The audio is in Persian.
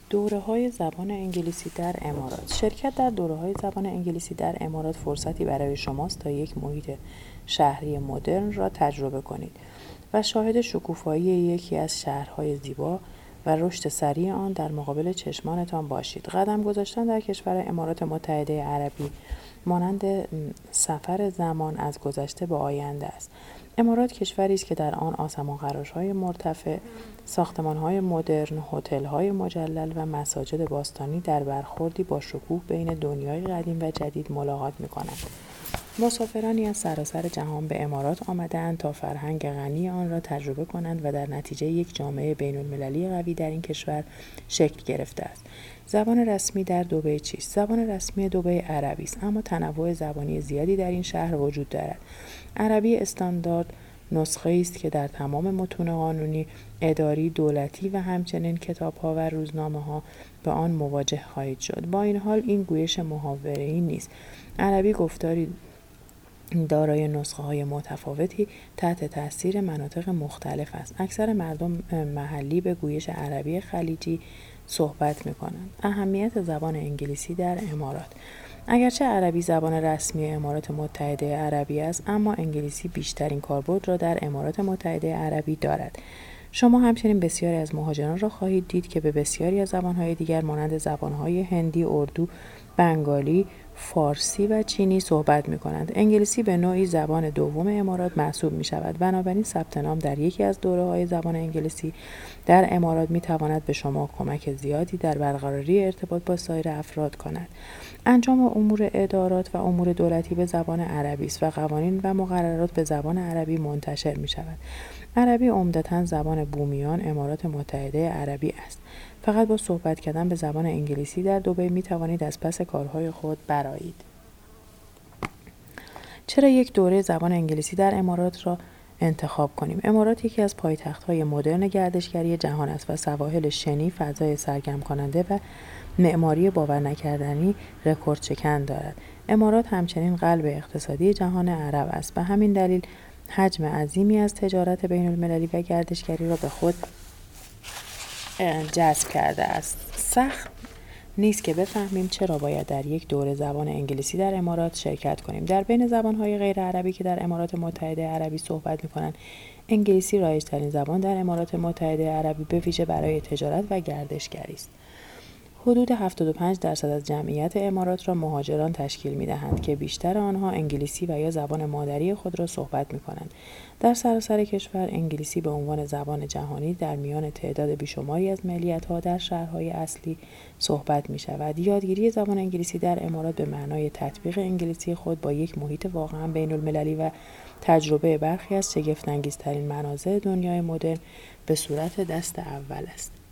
دوره‌های زبان انگلیسی در امارات. شرکت در دوره‌های زبان انگلیسی در امارات فرصتی برای شماست تا یک محیط شهری مدرن را تجربه کنید و شاهد شکوفایی یکی از شهرهای زیبا و رشد سریع آن در مقابل چشمانتان باشید. قدم گذاشتن در کشور امارات متحده عربی مانند سفر زمان از گذشته به آینده است. امارات کشوری است که در آن آسمان‌خراش‌های مرتفع، ساختمان‌های مدرن، هتل‌های مجلل و مساجد باستانی در برخوردی با شکوه بین دنیای قدیم و جدید ملاقات می‌کنند. مسافرانی از سراسر جهان به امارات آمده‌اند تا فرهنگ غنی آن را تجربه کنند و در نتیجه یک جامعه بین‌المللی قوی در این کشور شکل گرفته است. زبان رسمی در دبی چیست؟ زبان رسمی دبی عربی است، اما تنوع زبانی زیادی در این شهر وجود دارد. عربی استاندارد نسخه‌ای است که در تمام متون قانونی، اداری، دولتی و همچنین کتاب‌ها و روزنامه‌ها به آن مواجه خواهید شد. با این حال این گویش محاوره‌ای نیست. عربی گفتاری دارای نسخه‌های متفاوتی تحت تأثیر مناطق مختلف است. اکثر مردم محلی به گویش عربی خلیجی صحبت می‌کنند. اهمیت زبان انگلیسی در امارات. اگرچه عربی زبان رسمی امارات متحده عربی است، اما انگلیسی بیشترین کاربرد را در امارات متحده عربی دارد. شما همچنین بسیاری از مهاجران را خواهید دید که به بسیاری از زبان‌های دیگر مانند زبان‌های هندی، اردو، بنگالی، فارسی و چینی صحبت می‌کنند. انگلیسی به نوعی زبان دوم امارات محسوب می‌شود. بنابراین ثبت نام در یکی از دوره‌های زبان انگلیسی در امارات می‌تواند به شما کمک زیادی در برقراری ارتباط با سایر افراد کند. انجام امور ادارات و امور دولتی به زبان عربی است و قوانین و مقررات به زبان عربی منتشر می‌شود. عربی عمدتاً زبان بومیان امارات متحده عربی است. فقط با صحبت کردن به زبان انگلیسی در دبی می توانید از پس کارهای خود برآیید. چرا یک دوره زبان انگلیسی در امارات را انتخاب کنیم؟ امارات یکی از پایتخت‌های مدرن گردشگری جهان است و سواحل شنی، فضای سرگرم کننده و معماری باورنکردنی رکوردشکن دارد. امارات همچنین قلب اقتصادی جهان عرب است. به همین دلیل حجم عظیمی از تجارت بین‌المللی و گردشگری را به خود جذب کرده است. سخت نیست که بفهمیم چرا باید در یک دوره زبان انگلیسی در امارات شرکت کنیم. در بین زبان‌های غیر عربی که در امارات متحده عربی صحبت می‌کنند، انگلیسی رایج‌ترین زبان در امارات متحده عربی به ویژه برای تجارت و گردشگری است. حدود 75% از جمعیت امارات را مهاجران تشکیل می‌دهند که بیشتر آنها انگلیسی و یا زبان مادری خود را صحبت می‌کنند. در سراسر کشور انگلیسی به عنوان زبان جهانی در میان تعداد بیشماری از ملیت‌ها در شهرهای اصلی صحبت می‌شود. یادگیری زبان انگلیسی در امارات به معنای تطبیق انگلیسی خود با یک محیط واقعاً بین‌المللی و تجربه برخی از شگفت‌انگیزترین مناظر دنیای مدرن به صورت دست اول است.